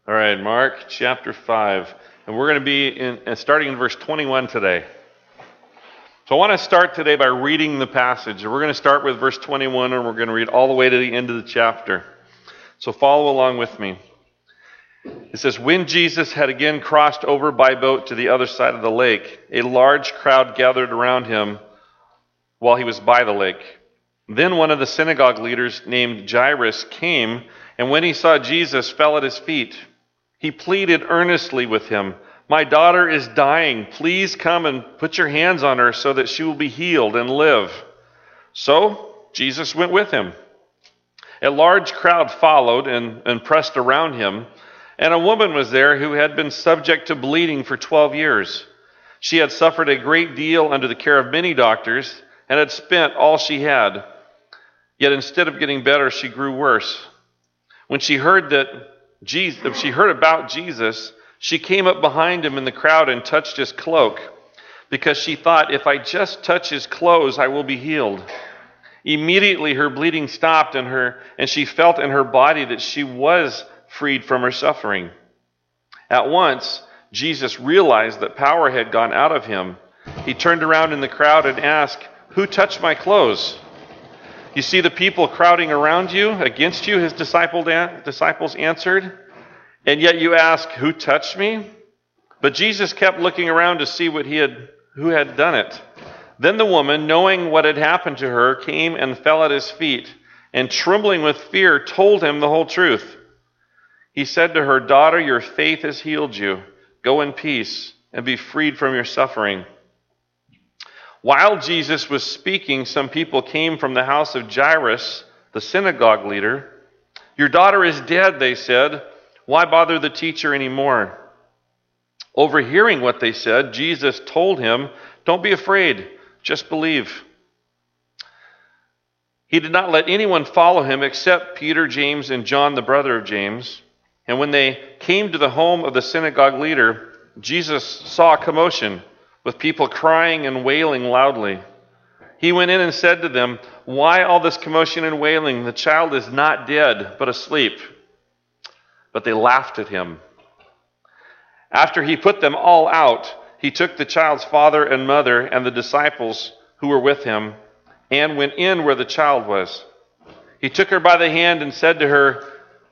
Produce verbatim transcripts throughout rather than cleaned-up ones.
All right, Mark chapter five. And we're going to be in, uh, starting in verse twenty-one today. So I want to start today by reading the passage. We're going to start with verse twenty-one, and we're going to read all the way to the end of the chapter. So follow along with me. It says, "When Jesus had again crossed over by boat to the other side of the lake, a large crowd gathered around him while he was by the lake. Then one of the synagogue leaders named Jairus came, and when he saw Jesus, fell at his feet. He pleaded earnestly with him, 'My daughter is dying. Please come and put your hands on her so that she will be healed and live.' So Jesus went with him. A large crowd followed and, and pressed around him, and a woman was there who had been subject to bleeding for twelve years. She had suffered a great deal under the care of many doctors and had spent all she had. Yet instead of getting better, she grew worse. When she heard that Jesus, she heard about Jesus, she came up behind him in the crowd and touched his cloak, because she thought, 'If I just touch his clothes, I will be healed.' Immediately her bleeding stopped, and her and she felt in her body that she was freed from her suffering. At once, Jesus realized that power had gone out of him. He turned around in the crowd and asked, 'Who touched my clothes?' 'You see the people crowding around you, against you,' his disciples answered. 'And yet you ask, who touched me?' But Jesus kept looking around to see what he had, who had done it. Then the woman, knowing what had happened to her, came and fell at his feet, and trembling with fear, told him the whole truth. He said to her, 'Daughter, your faith has healed you. Go in peace and be freed from your suffering.' While Jesus was speaking, some people came from the house of Jairus, the synagogue leader. 'Your daughter is dead,' they said. 'Why bother the teacher anymore?' Overhearing what they said, Jesus told him, 'Don't be afraid, just believe.' He did not let anyone follow him except Peter, James, and John, the brother of James. And when they came to the home of the synagogue leader, Jesus saw a commotion, with people crying and wailing loudly. He went in and said to them, 'Why all this commotion and wailing? The child is not dead, but asleep.' But they laughed at him. After he put them all out, he took the child's father and mother and the disciples who were with him and went in where the child was. He took her by the hand and said to her,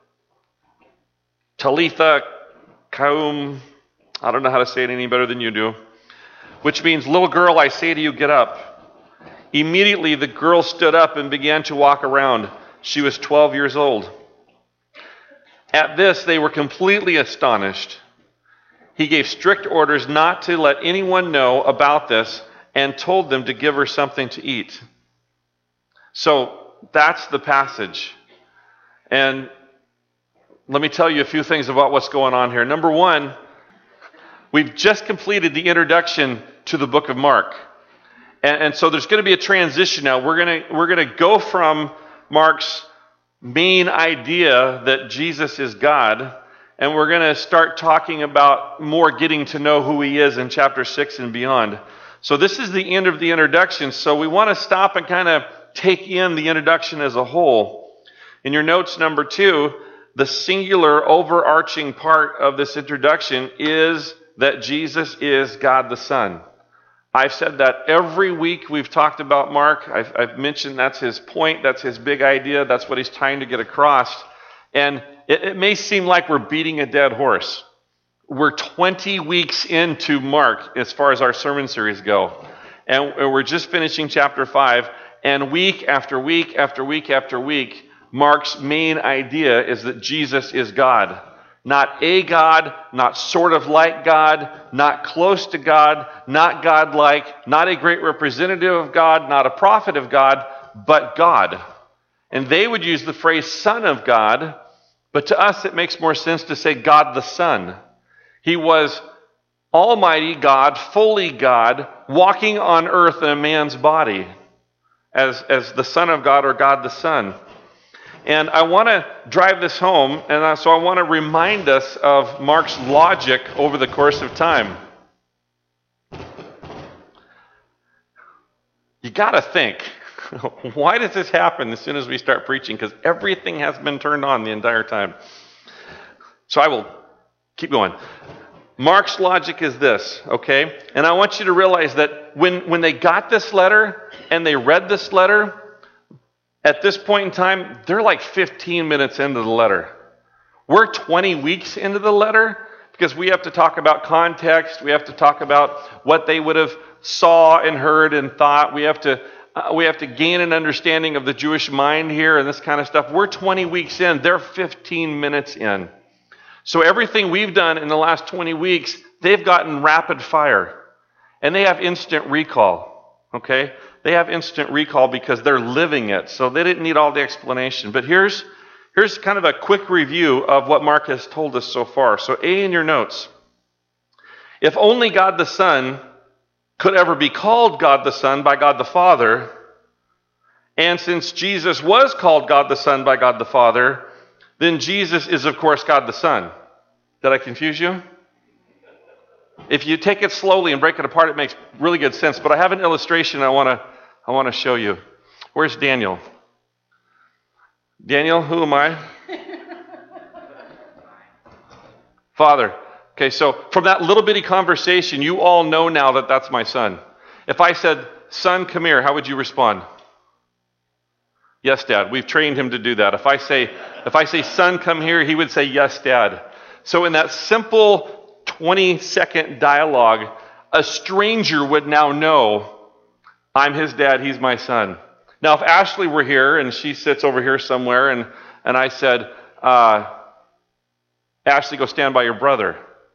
'Talitha koum,' I don't know how to say it any better than you do, which means, 'Little girl, I say to you, get up.' Immediately the girl stood up and began to walk around. She was twelve years old. At this, they were completely astonished. He gave strict orders not to let anyone know about this and told them to give her something to eat." So that's the passage. And let me tell you a few things about what's going on here. Number one, we've just completed the introduction to the book of Mark. And, and so there's going to be a transition now. We're going to, we're going to go from Mark's main idea that Jesus is God, and we're going to start talking about more getting to know who he is in chapter six and beyond. So this is the end of the introduction. So we want to stop and kind of take in the introduction as a whole. In your notes, number two, the singular overarching part of this introduction is that Jesus is God the Son. I've said that every week we've talked about Mark. I've, I've mentioned that's his point, that's his big idea, that's what he's trying to get across. And it, it may seem like we're beating a dead horse. We're twenty weeks into Mark as far as our sermon series go. And we're just finishing chapter five. And week after week after week after week, Mark's main idea is that Jesus is God. Not a God, not sort of like God, not close to God, not God-like, not a great representative of God, not a prophet of God, but God. And they would use the phrase Son of God, but to us it makes more sense to say God the Son. He was Almighty God, fully God, walking on earth in a man's body as, as the Son of God or God the Son. And I want to drive this home, and so I want to remind us of Mark's logic over the course of time. You got to think, why does this happen as soon as we start preaching? Because everything has been turned on the entire time. So I will keep going. Mark's logic is this, okay? And I want you to realize that when, when they got this letter and they read this letter, at this point in time, they're like fifteen minutes into the letter. We're twenty weeks into the letter because we have to talk about context. We have to talk about what they would have saw and heard and thought. We have to uh, we have to gain an understanding of the Jewish mind here and this kind of stuff. We're twenty weeks in. They're fifteen minutes in. So everything we've done in the last twenty weeks, they've gotten rapid fire. And they have instant recall. Okay? They have instant recall because they're living it. So they didn't need all the explanation. But here's Here's kind of a quick review of what Mark has told us so far. So A in your notes. If only God the Son could ever be called God the Son by God the Father, and since Jesus was called God the Son by God the Father, then Jesus is, of course, God the Son. Did I confuse you? If you take it slowly and break it apart, it makes really good sense. But I have an illustration I want to I want to show you. Where's Daniel? Daniel, who am I? Father. Okay, so from that little bitty conversation, you all know now that that's my son. If I said, son, come here, how would you respond? Yes, Dad. We've trained him to do that. If I say, if I say, son, come here, he would say, yes, Dad. So in that simple twenty-second dialogue, a stranger would now know, I'm his dad, he's my son. Now, if Ashley were here, and she sits over here somewhere, and, and I said, uh, Ashley, go stand by your brother.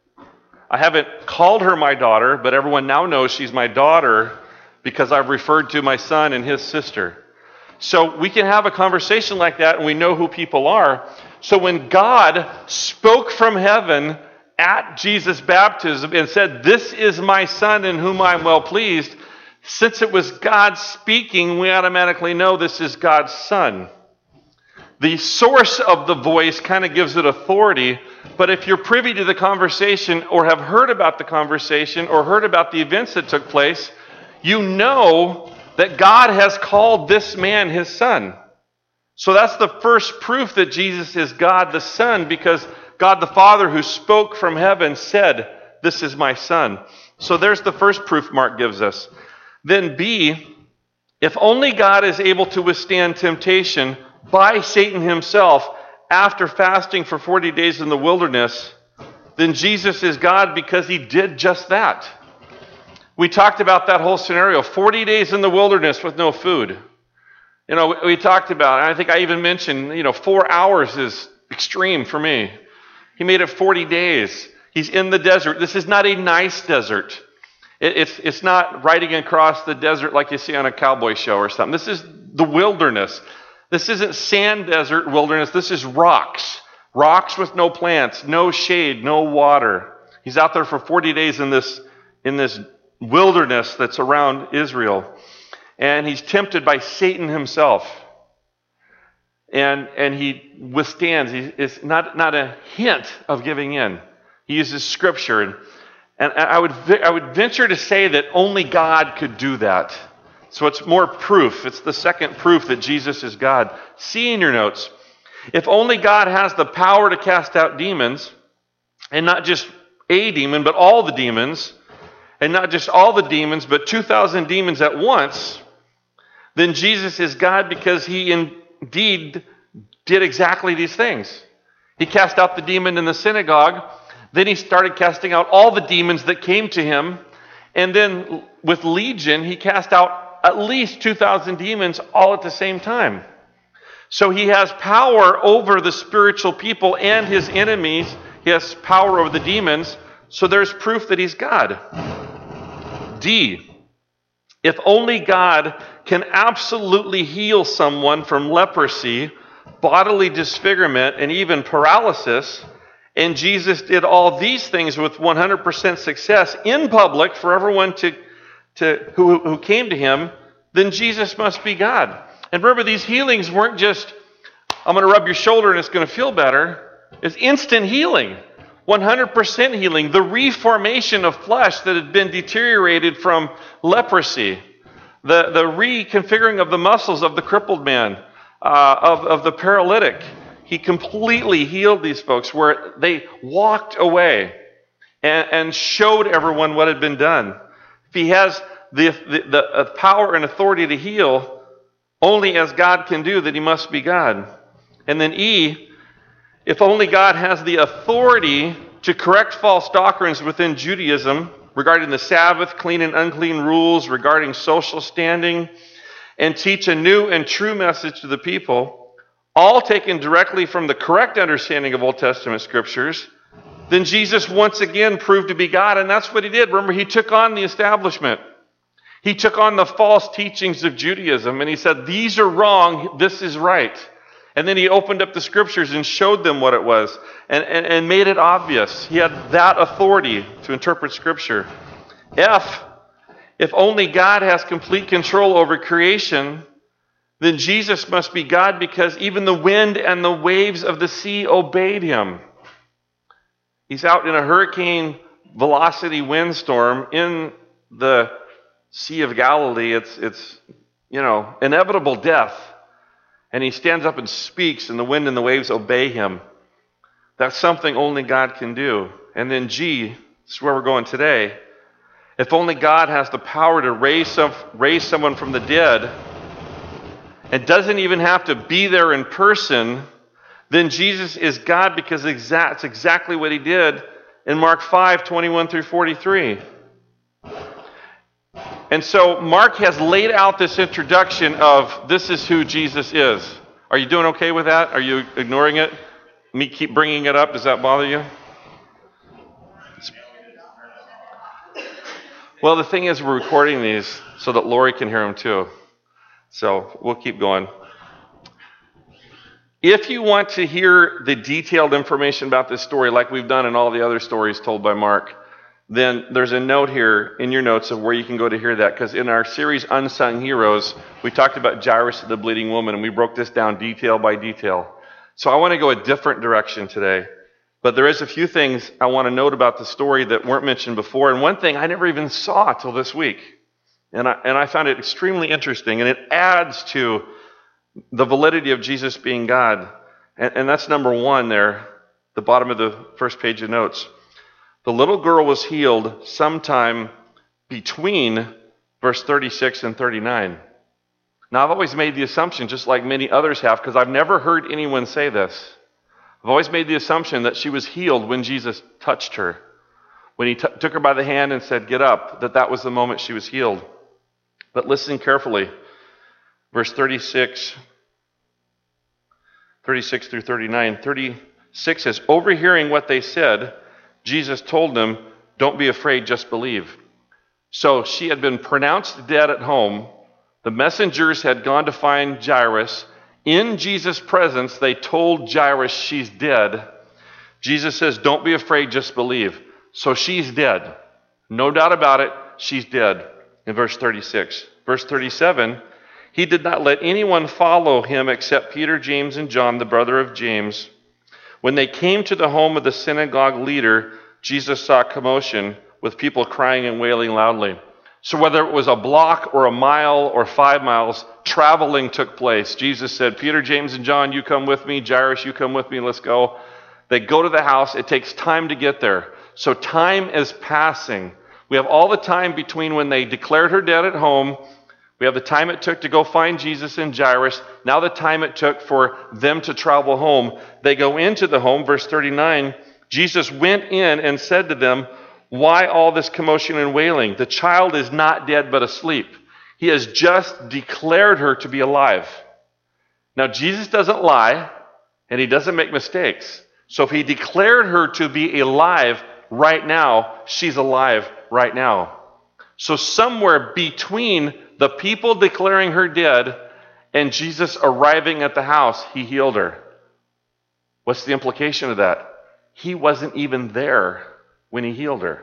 I haven't called her my daughter, but everyone now knows she's my daughter because I've referred to my son and his sister. So we can have a conversation like that, and we know who people are. So when God spoke from heaven at Jesus' baptism and said, this is my son in whom I'm well pleased, since it was God speaking, we automatically know this is God's Son. The source of the voice kind of gives it authority, but if you're privy to the conversation or have heard about the conversation or heard about the events that took place, you know that God has called this man his son. So that's the first proof that Jesus is God the Son, because God the Father who spoke from heaven said, this is my son. So there's the first proof Mark gives us. Then B, if only God is able to withstand temptation by Satan himself after fasting for forty days in the wilderness, then Jesus is God because he did just that. We talked about that whole scenario, forty days in the wilderness with no food. You know, we talked about, and I think I even mentioned, you know, four hours is extreme for me. He made it forty days. He's in the desert. This is not a nice desert. It's, it's not riding across the desert like you see on a cowboy show or something. This is the wilderness. This isn't sand desert wilderness. This is rocks. Rocks with no plants, no shade, no water. He's out there for forty days in this, in this wilderness that's around Israel. And he's tempted by Satan himself. And, and he withstands. He, it's not, not a hint of giving in. He uses Scripture. And, and I would, I would venture to say that only God could do that. So it's more proof. It's the second proof that Jesus is God. See in your notes, if only God has the power to cast out demons, and not just a demon, but all the demons, and not just all the demons, but two thousand demons at once, then Jesus is God because he indeed did exactly these things. He cast out the demon in the synagogue. Then he started casting out all the demons that came to him. And then with Legion, he cast out at least two thousand demons all at the same time. So he has power over the spiritual people and his enemies. He has power over the demons. So there's proof that he's God. D, if only God can absolutely heal someone from leprosy, bodily disfigurement, and even paralysis, and Jesus did all these things with one hundred percent success in public for everyone to, to who, who came to him, then Jesus must be God. And remember, these healings weren't just, I'm going to rub your shoulder and it's going to feel better. It's instant healing. one hundred percent healing. The reformation of flesh that had been deteriorated from leprosy. The, the reconfiguring of the muscles of the crippled man, uh, of, of the paralytic. He he completely healed these folks where they walked away and, and showed everyone what had been done. If he has the, the, the power and authority to heal only as God can do, then he must be God. And then E, if only God has the authority to correct false doctrines within Judaism regarding the Sabbath, clean and unclean rules, regarding social standing, and teach a new and true message to the people, all taken directly from the correct understanding of Old Testament scriptures, then Jesus once again proved to be God, and that's what he did. Remember, he took on the establishment. He took on the false teachings of Judaism, and he said, these are wrong, this is right. And then he opened up the scriptures and showed them what it was and, and, and made it obvious. He had that authority to interpret scripture. F, if only God has complete control over creation, then Jesus must be God because even the wind and the waves of the sea obeyed him. He's out in a hurricane velocity windstorm in the Sea of Galilee. It's, it's you know, inevitable death. And he stands up and speaks, and the wind and the waves obey him. That's something only God can do. And then G, this is where we're going today. If only God has the power to raise some, raise someone from the dead, and doesn't even have to be there in person, then Jesus is God because that's exactly what he did in Mark five, twenty-one through forty-three. And so Mark has laid out this introduction of this is who Jesus is. Are you doing okay with that? Are you ignoring it? Me keep bringing it up. Does that bother you? Well, the thing is we're recording these so that Lori can hear them too. So we'll keep going. If you want to hear the detailed information about this story like we've done in all the other stories told by Mark, then there's a note here in your notes of where you can go to hear that. Because in our series, Unsung Heroes, we talked about Jairus the bleeding woman, and we broke this down detail by detail. So I want to go a different direction today. But there is a few things I want to note about the story that weren't mentioned before. And one thing I never even saw till this week. And I, and I found it extremely interesting. And it adds to the validity of Jesus being God. And, and that's number one there, the bottom of the first page of notes. The little girl was healed sometime between verse thirty-six and thirty-nine. Now, I've always made the assumption, just like many others have, because I've never heard anyone say this. I've always made the assumption that she was healed when Jesus touched her. When he t- took her by the hand and said, get up, that that was the moment she was healed. But listen carefully. Verse thirty-six, thirty-six through thirty-nine. thirty-six says, overhearing what they said, Jesus told them, don't be afraid, just believe. So she had been pronounced dead at home. The messengers had gone to find Jairus. In Jesus' presence, they told Jairus she's dead. Jesus says, don't be afraid, just believe. So she's dead. No doubt about it, she's dead. In verse thirty-six. Verse thirty-seven, he did not let anyone follow him except Peter, James, and John, the brother of James. When they came to the home of the synagogue leader, Jesus saw commotion with people crying and wailing loudly. So whether it was a block or a mile or five miles, traveling took place. Jesus said, Peter, James, and John, you come with me. Jairus, you come with me. Let's go. They go to the house. It takes time to get there. So time is passing. We have all the time between when they declared her dead at home. We have the time it took to go find Jesus and Jairus. Now the time it took for them to travel home. They go into the home, verse thirty-nine. Jesus went in and said to them, why all this commotion and wailing? The child is not dead but asleep. He has just declared her to be alive. Now Jesus doesn't lie and he doesn't make mistakes. So if he declared her to be alive right now, she's alive right now. So somewhere between the people declaring her dead and Jesus arriving at the house, he healed her. What's the implication of that? He wasn't even there when he healed her.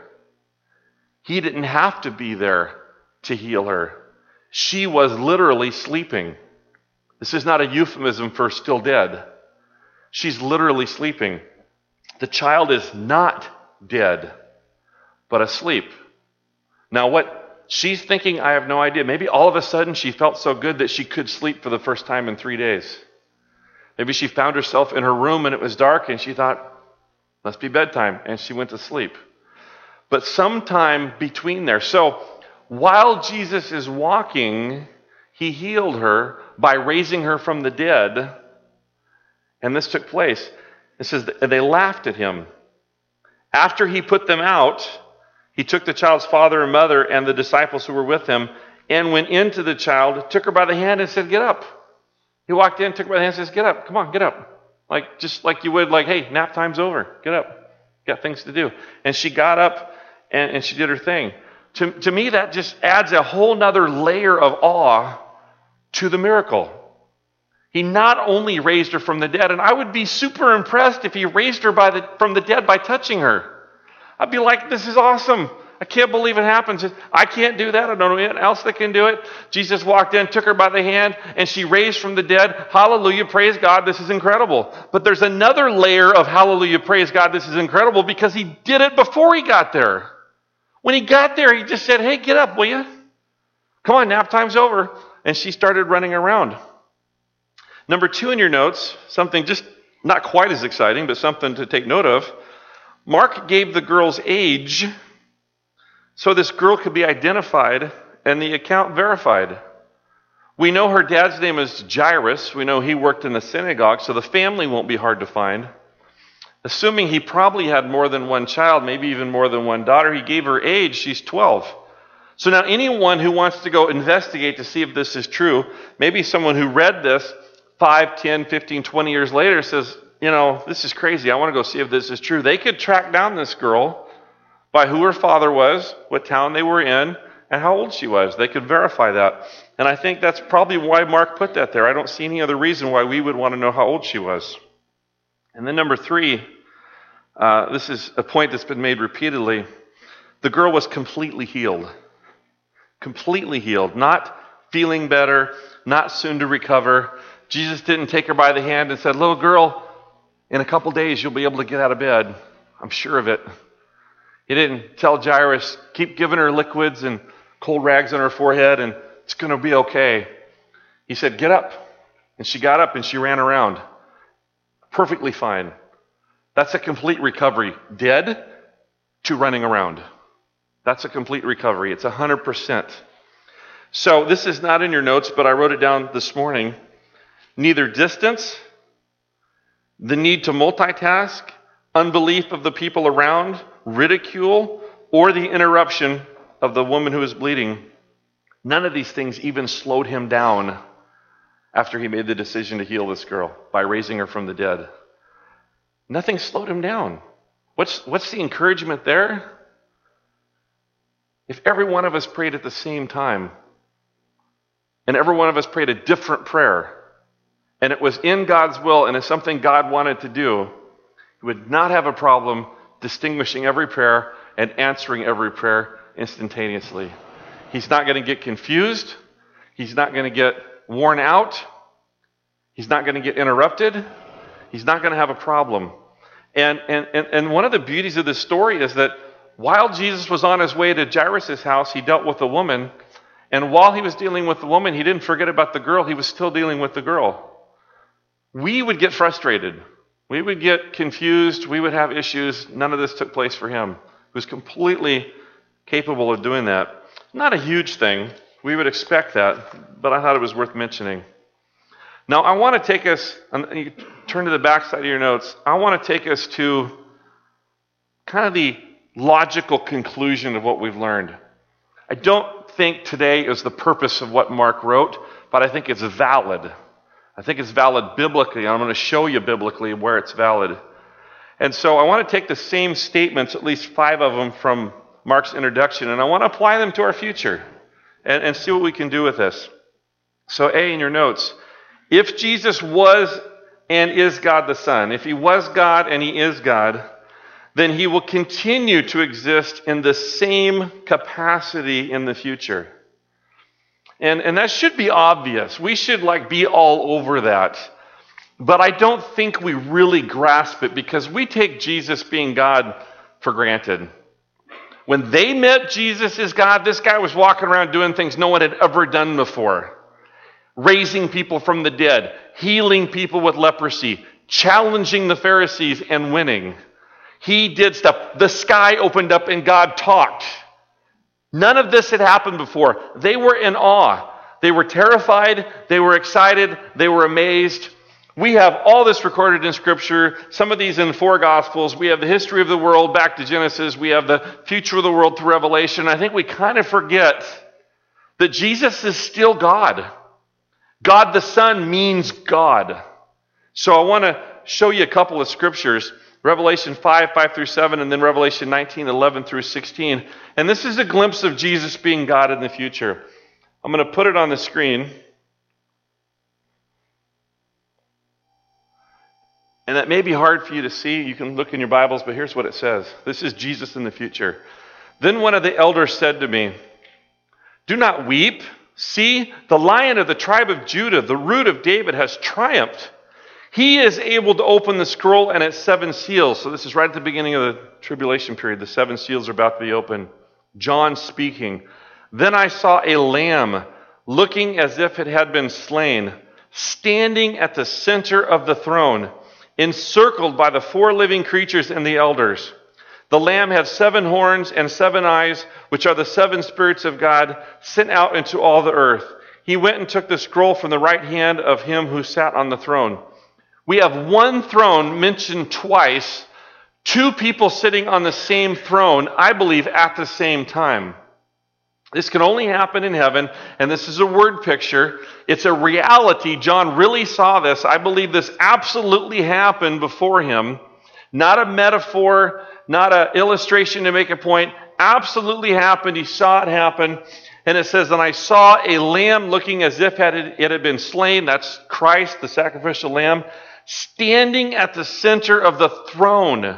He didn't have to be there to heal her. She was literally sleeping. This is not a euphemism for still dead. She's literally sleeping. The child is not dead, but asleep. Now what she's thinking, I have no idea. Maybe all of a sudden she felt so good that she could sleep for the first time in three days. Maybe she found herself in her room and it was dark and she thought, must be bedtime, and she went to sleep. But sometime between there. So while Jesus is walking, he healed her by raising her from the dead. And this took place. It says that they laughed at him. After he put them out, he took the child's father and mother and the disciples who were with him and went into the child, took her by the hand and said, get up. He walked in, took her by the hand and says, get up, come on, get up. Like, just like you would, like, hey, nap time's over, get up. Got things to do. And she got up and, and she did her thing. To, to me, that just adds a whole nother layer of awe to the miracle. He not only raised her from the dead, and I would be super impressed if he raised her by the, from the dead by touching her. I'd be like, this is awesome. I can't believe it happens. I can't do that. I don't know anyone else that can do it. Jesus walked in, took her by the hand, and she raised from the dead. Hallelujah, praise God, this is incredible. But there's another layer of hallelujah, praise God, this is incredible, because he did it before he got there. When he got there, he just said, hey, get up, will you? Come on, nap time's over. And she started running around. Number two in your notes, something just not quite as exciting, but something to take note of. Mark gave the girl's age so this girl could be identified and the account verified. We know her dad's name is Jairus. We know he worked in the synagogue, so the family won't be hard to find. Assuming he probably had more than one child, maybe even more than one daughter, he gave her age, she's twelve. So now anyone who wants to go investigate to see if this is true, maybe someone who read this five, ten, fifteen, twenty years later says, you know, this is crazy. I want to go see if this is true. They could track down this girl by who her father was, what town they were in, and how old she was. They could verify that. And I think that's probably why Mark put that there. I don't see any other reason why we would want to know how old she was. And then number three, uh, this is a point that's been made repeatedly. The girl was completely healed. Completely healed. Not feeling better, not soon to recover. Jesus didn't take her by the hand and said, little girl, in a couple days you'll be able to get out of bed. I'm sure of it. He didn't tell Jairus, keep giving her liquids and cold rags on her forehead and it's going to be okay. He said, get up. And she got up and she ran around. Perfectly fine. That's a complete recovery. Dead to running around. That's a complete recovery. It's one hundred percent. So this is not in your notes, but I wrote it down this morning. Neither distance, the need to multitask, unbelief of the people around, ridicule, or the interruption of the woman who was bleeding. None of these things even slowed him down after he made the decision to heal this girl by raising her from the dead. Nothing slowed him down. What's, what's the encouragement there? If every one of us prayed at the same time, and every one of us prayed a different prayer, and it was in God's will and it's something God wanted to do, he would not have a problem distinguishing every prayer and answering every prayer instantaneously. He's not going to get confused. He's not going to get worn out. He's not going to get interrupted. He's not going to have a problem. And, and, and, and one of the beauties of this story is that while Jesus was on his way to Jairus' house, he dealt with a woman. And while he was dealing with the woman, he didn't forget about the girl. He was still dealing with the girl. We would get frustrated. We would get confused. We would have issues. None of this took place for him. He was completely capable of doing that. Not a huge thing. We would expect that, but I thought it was worth mentioning. Now, I want to take us, and you turn to the back side of your notes, I want to take us to kind of the logical conclusion of what we've learned. I don't think today is the purpose of what Mark wrote, but I think it's valid. I think it's valid biblically. I'm going to show you biblically where it's valid. And so I want to take the same statements, at least five of them from Mark's introduction, and I want to apply them to our future and, and see what we can do with this. So A in your notes, if Jesus was and is God the Son, if he was God and he is God, then he will continue to exist in the same capacity in the future. And, and that should be obvious. We should like be all over that. But I don't think we really grasp it because we take Jesus being God for granted. When they met Jesus as God, this guy was walking around doing things no one had ever done before. raising people from the dead, healing people with leprosy, challenging the Pharisees and winning. He did stuff. The sky opened up and God talked. None of this had happened before. They were in awe. They were terrified. They were excited. They were amazed. We have all this recorded in Scripture, some of these in the four Gospels. We have the history of the world back to Genesis. We have the future of the world through Revelation. I think we kind of forget that Jesus is still God. God the Son means God. So I want to show you a couple of scriptures. Revelation five, five through seven, and then Revelation nineteen, eleven through sixteen. And this is a glimpse of Jesus being God in the future. I'm going to put it on the screen. And that may be hard for you to see. You can look in your Bibles, but here's what it says. This is Jesus in the future. Then one of the elders said to me, "Do not weep. See, the Lion of the tribe of Judah, the Root of David, has triumphed. He is able to open the scroll and its seven seals." So this is right at the beginning of the tribulation period. The seven seals are about to be opened. John speaking. "Then I saw a lamb looking as if it had been slain, standing at the center of the throne, encircled by the four living creatures and the elders. The Lamb had seven horns and seven eyes, which are the seven spirits of God sent out into all the earth. He went and took the scroll from the right hand of him who sat on the throne." We have one throne mentioned twice, two people sitting on the same throne, I believe, at the same time. This can only happen in heaven, and this is a word picture. It's a reality. John really saw this. I believe this absolutely happened before him. Not a metaphor, not an illustration to make a point. Absolutely happened. He saw it happen. And it says, "And I saw a lamb looking as if it had been slain." That's Christ, the sacrificial lamb, standing at the center of the throne.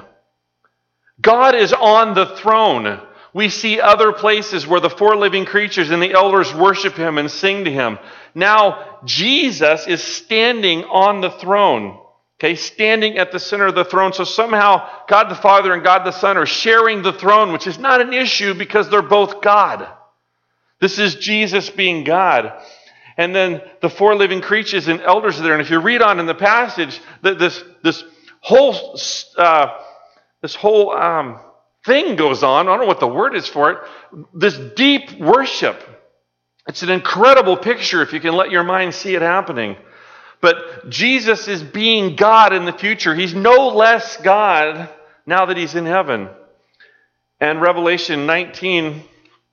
God is on the throne. We see other places where the four living creatures and the elders worship him and sing to him. Now, Jesus is standing on the throne. Okay, standing at the center of the throne. So somehow God the Father and God the Son are sharing the throne, which is not an issue because they're both God. This is Jesus being God. And then the four living creatures and elders are there. And if you read on in the passage, that this this whole uh, this whole um, thing goes on. I don't know what the word is for it. This deep worship. It's an incredible picture if you can let your mind see it happening. But Jesus is being God in the future. He's no less God now that he's in heaven. And Revelation nineteen,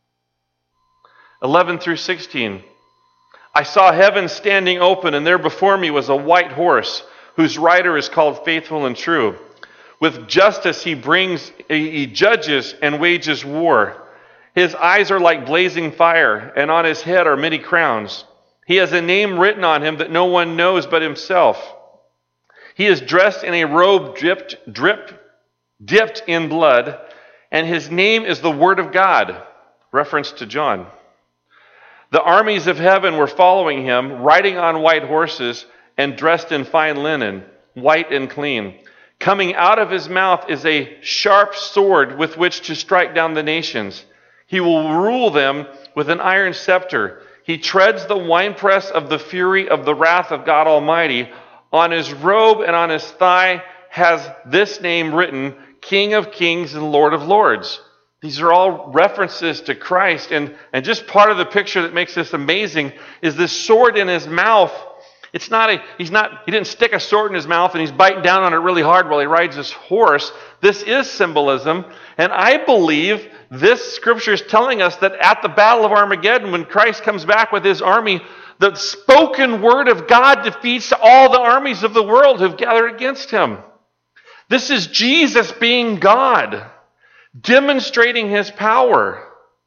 eleven through sixteen. "I saw heaven standing open, and there before me was a white horse, whose rider is called Faithful and True. With justice he brings, he judges and wages war. His eyes are like blazing fire, and on his head are many crowns. He has a name written on him that no one knows but himself. He is dressed in a robe dripped, dripped, dipped in blood, and his name is the Word of God." Reference to John. "The armies of heaven were following him, riding on white horses and dressed in fine linen, white and clean. Coming out of his mouth is a sharp sword with which to strike down the nations. He will rule them with an iron scepter. He treads the winepress of the fury of the wrath of God Almighty. On his robe and on his thigh has this name written, King of Kings and Lord of Lords." These are all references to Christ. And, and just part of the picture that makes this amazing is this sword in his mouth. It's not a, he's not, he didn't stick a sword in his mouth and he's biting down on it really hard while he rides his horse. This is symbolism. And I believe this scripture is telling us that at the Battle of Armageddon, when Christ comes back with his army, the spoken word of God defeats all the armies of the world who've gathered against him. This is Jesus being God, demonstrating his power.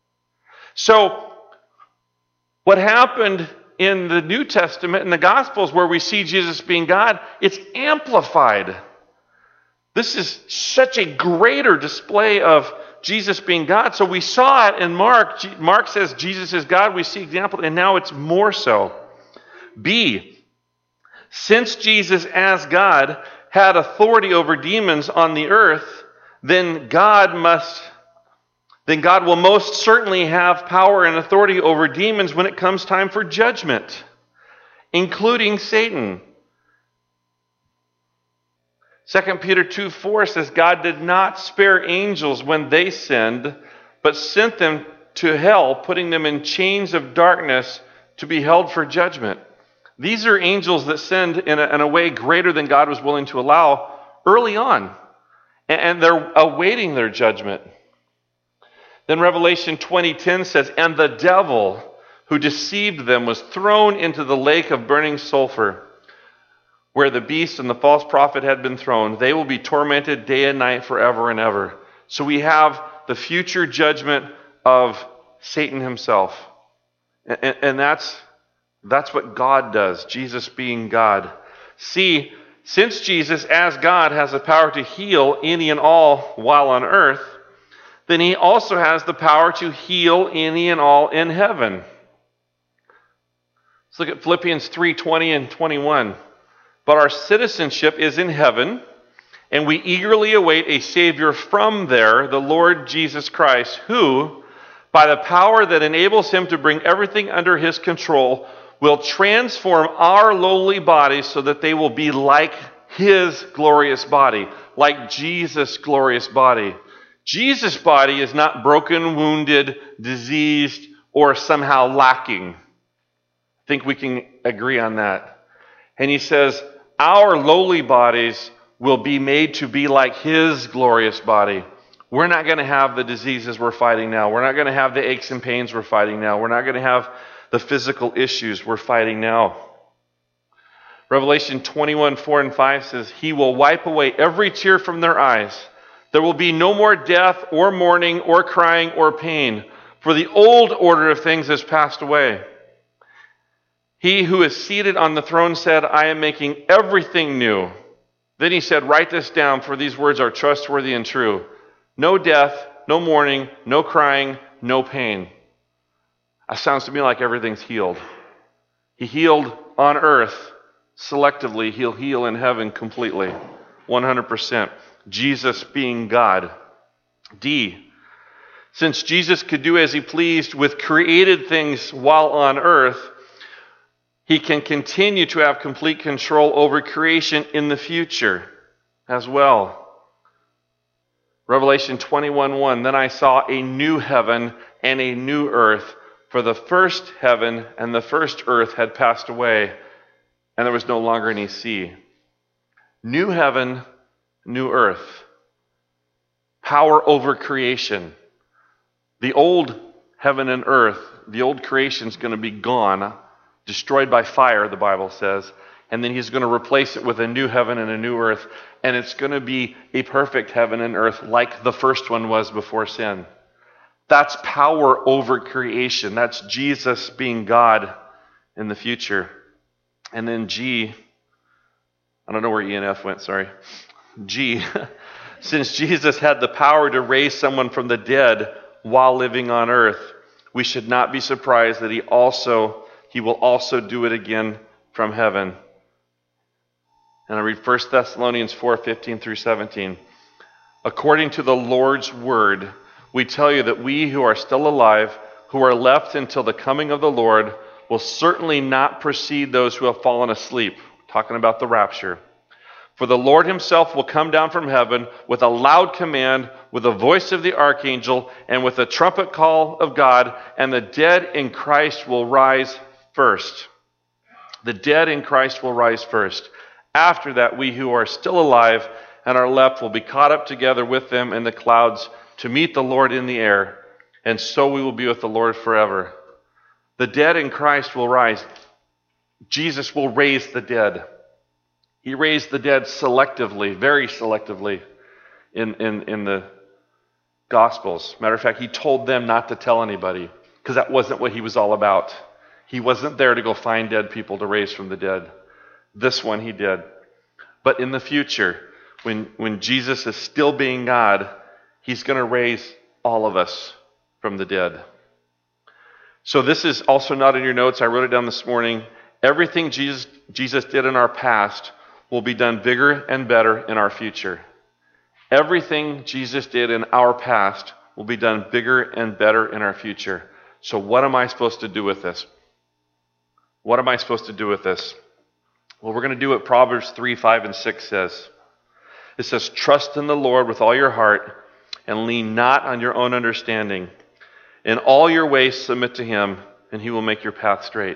So, what happened in the New Testament, in the Gospels, where we see Jesus being God, it's amplified. This is such a greater display of Jesus being God. So we saw it in Mark. Mark says Jesus is God. We see example, and now it's more so. B, since Jesus as God had authority over demons on the earth, then God must, then God will most certainly have power and authority over demons when it comes time for judgment. including Satan. Second Peter two four says, God did not spare angels when they sinned, but sent them to hell, putting them in chains of darkness to be held for judgment. These are angels that sinned in a, in a way greater than God was willing to allow early on, and, and they're awaiting their judgment. Then Revelation twenty ten says, and the devil who deceived them was thrown into the lake of burning sulfur, where the beast and the false prophet had been thrown. They will be tormented day and night forever and ever. So we have the future judgment of Satan himself. And, and that's, that's what God does, Jesus being God. See, since Jesus, as God, has the power to heal any and all while on earth, then he also has the power to heal any and all in heaven. Let's look at Philippians three twenty and twenty-one. But our citizenship is in heaven, and we eagerly await a Savior from there, the Lord Jesus Christ, who, by the power that enables him to bring everything under his control, will transform our lowly bodies so that they will be like his glorious body, like Jesus' glorious body. Jesus' body is not broken, wounded, diseased, or somehow lacking. I think we can agree on that. And he says, our lowly bodies will be made to be like his glorious body. We're not going to have the diseases we're fighting now. We're not going to have the aches and pains we're fighting now. We're not going to have the physical issues we're fighting now. Revelation twenty-one four and five says, he will wipe away every tear from their eyes. There will be no more death or mourning or crying or pain, for the old order of things has passed away. He who is seated on the throne said, I am making everything new. Then he said, write this down, for these words are trustworthy and true. No death, no mourning, no crying, no pain. That sounds to me like everything's healed. He healed on earth selectively. He'll heal in heaven completely, one hundred percent. Jesus being God. D. Since Jesus could do as he pleased with created things while on earth, he can continue to have complete control over creation in the future as well. Revelation twenty-one one, then I saw a new heaven and a new earth, for the first heaven and the first earth had passed away, and there was no longer any sea. New heaven, new earth. Power over creation. The old heaven and earth, the old creation is going to be gone, destroyed by fire, the Bible says, and then he's going to replace it with a new heaven and a new earth, and it's going to be a perfect heaven and earth like the first one was before sin. That's power over creation. That's Jesus being God in the future. And then G, I don't know where E and F went, sorry. G, since Jesus had the power to raise someone from the dead while living on earth, we should not be surprised that he also He will also do it again from heaven. And I read First Thessalonians four fifteen through seventeen. According to the Lord's word, we tell you that we who are still alive, who are left until the coming of the Lord, will certainly not precede those who have fallen asleep. Talking about the rapture. For the Lord himself will come down from heaven with a loud command, with the voice of the archangel, and with the trumpet call of God, and the dead in Christ will rise first. The dead in Christ will rise first. After that, we who are still alive and are left will be caught up together with them in the clouds to meet the Lord in the air, and so we will be with the Lord forever. The dead in Christ will rise. Jesus will raise the dead. He raised the dead selectively, very selectively in, in, in the Gospels. Matter of fact, he told them not to tell anybody because that wasn't what he was all about. He wasn't there to go find dead people to raise from the dead. This one he did. But in the future, when, when Jesus is still being God, he's going to raise all of us from the dead. So this is also not in your notes. I wrote it down this morning. Everything Jesus, Jesus did in our past will be done bigger and better in our future. Everything Jesus did in our past will be done bigger and better in our future. So what am I supposed to do with this? What am I supposed to do with this? Well, we're going to do what Proverbs three, five, and six says. It says, trust in the Lord with all your heart and lean not on your own understanding. In all your ways submit to him, and he will make your path straight.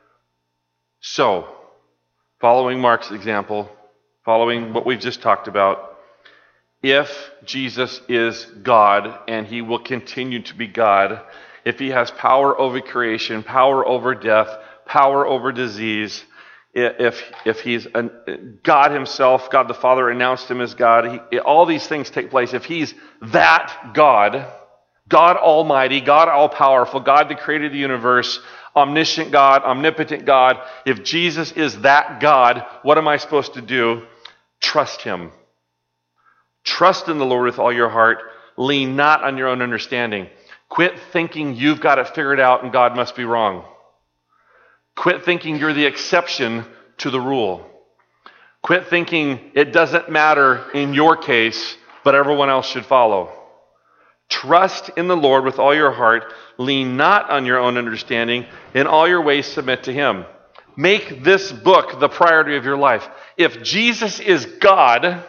So, following Mark's example, following what we've just talked about, if Jesus is God, and he will continue to be God, if he has power over creation, power over death, power over disease, if if he's a, God himself, God the Father announced him as God, he, all these things take place. If he's that God, God Almighty, God all-powerful, God that created the universe, omniscient God, omnipotent God, if Jesus is that God, what am I supposed to do? Trust him. Trust in the Lord with all your heart. Lean not on your own understanding. Quit thinking you've got it figured out and God must be wrong. Quit thinking you're the exception to the rule. Quit thinking it doesn't matter in your case, but everyone else should follow. Trust in the Lord with all your heart. Lean not on your own understanding. In all your ways submit to him. Make this book the priority of your life. If Jesus is God,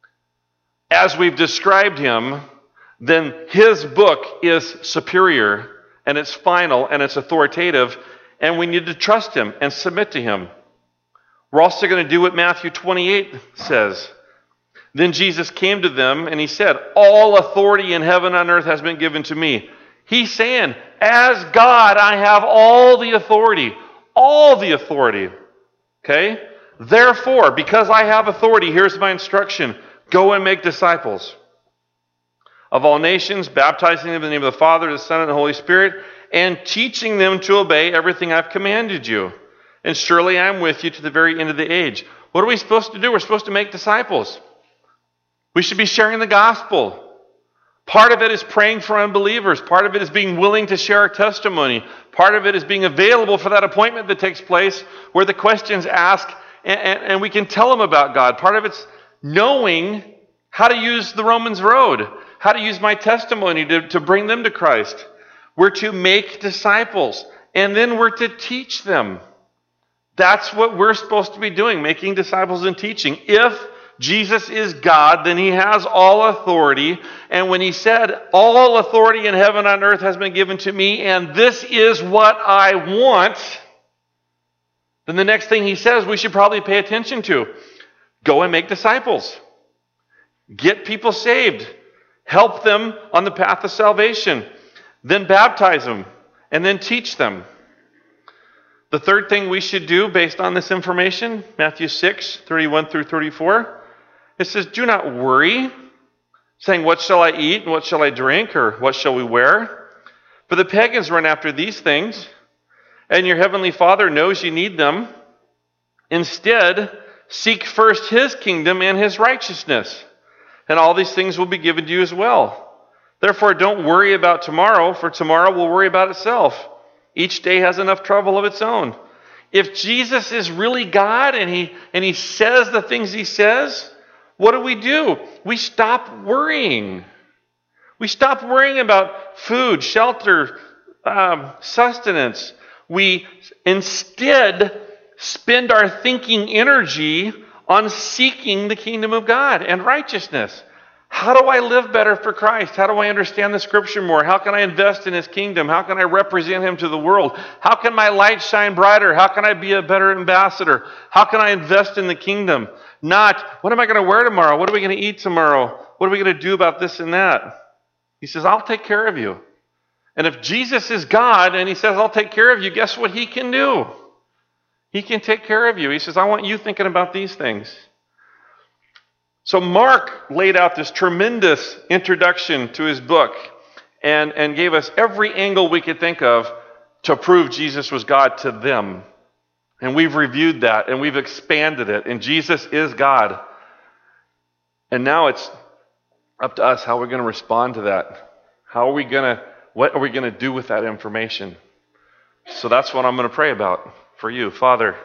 as we've described him, then his book is superior, and it's final, and it's authoritative, and we need to trust him and submit to him. We're also going to do what Matthew twenty-eight says. Then Jesus came to them and he said, all authority in heaven and earth has been given to me. He's saying, as God, I have all the authority. All the authority. Okay? Therefore, because I have authority, here's my instruction. Go and make disciples of all nations, baptizing them in the name of the Father, the Son, and the Holy Spirit, and teaching them to obey everything I've commanded you. And surely I am with you to the very end of the age. What are we supposed to do? We're supposed to make disciples. We should be sharing the gospel. Part of it is praying for unbelievers. Part of it is being willing to share our testimony. Part of it is being available for that appointment that takes place where the question's asked and, and, and we can tell them about God. Part of it's knowing how to use the Romans road, how to use my testimony to, to bring them to Christ. We're to make disciples, and then we're to teach them. That's what we're supposed to be doing, making disciples and teaching. If Jesus is God, then he has all authority. And when he said, all authority in heaven and earth has been given to me, and this is what I want, then the next thing he says we should probably pay attention to. Go and make disciples. Get people saved. Help them on the path of salvation. Then baptize them, and then teach them. The third thing we should do based on this information, Matthew six, thirty-one through thirty-four, it says, do not worry, saying, what shall I eat, and what shall I drink, or what shall we wear? For the pagans run after these things, and your heavenly Father knows you need them. Instead, seek first his kingdom and his righteousness, and all these things will be given to you as well. Therefore, don't worry about tomorrow, for tomorrow will worry about itself. Each day has enough trouble of its own. If Jesus is really God and he, and he says the things he says, what do we do? We stop worrying. We stop worrying about food, shelter, um, sustenance. We instead spend our thinking energy on seeking the kingdom of God and righteousness. How do I live better for Christ? How do I understand the Scripture more? How can I invest in his kingdom? How can I represent him to the world? How can my light shine brighter? How can I be a better ambassador? How can I invest in the kingdom? Not, what am I going to wear tomorrow? What are we going to eat tomorrow? What are we going to do about this and that? He says, I'll take care of you. And if Jesus is God and he says, I'll take care of you, guess what he can do? He can take care of you. He says, I want you thinking about these things. So Mark laid out this tremendous introduction to his book and, and gave us every angle we could think of to prove Jesus was God to them. And we've reviewed that and we've expanded it. And Jesus is God. And now it's up to us how we're going to respond to that. How are we going to, what are we going to do with that information? So that's what I'm going to pray about for you. Father,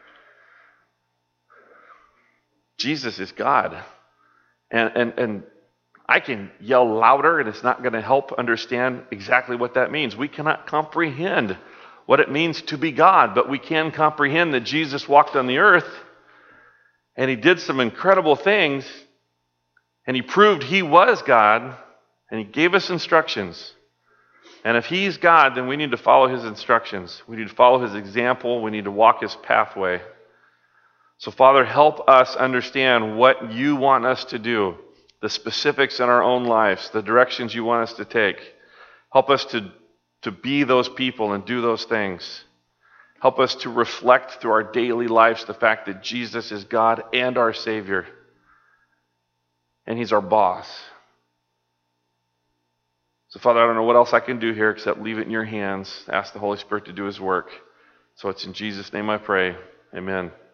Jesus is God. And, and, and I can yell louder and it's not going to help understand exactly what that means. We cannot comprehend what it means to be God, but we can comprehend that Jesus walked on the earth and he did some incredible things and he proved he was God and he gave us instructions. And if he's God, then we need to follow his instructions. We need to follow his example. We need to walk his pathway. So, Father, help us understand what you want us to do, the specifics in our own lives, the directions you want us to take. Help us to, to be those people and do those things. Help us to reflect through our daily lives the fact that Jesus is God and our Savior. And he's our boss. So, Father, I don't know what else I can do here except leave it in your hands. Ask the Holy Spirit to do his work. So it's in Jesus' name I pray. Amen.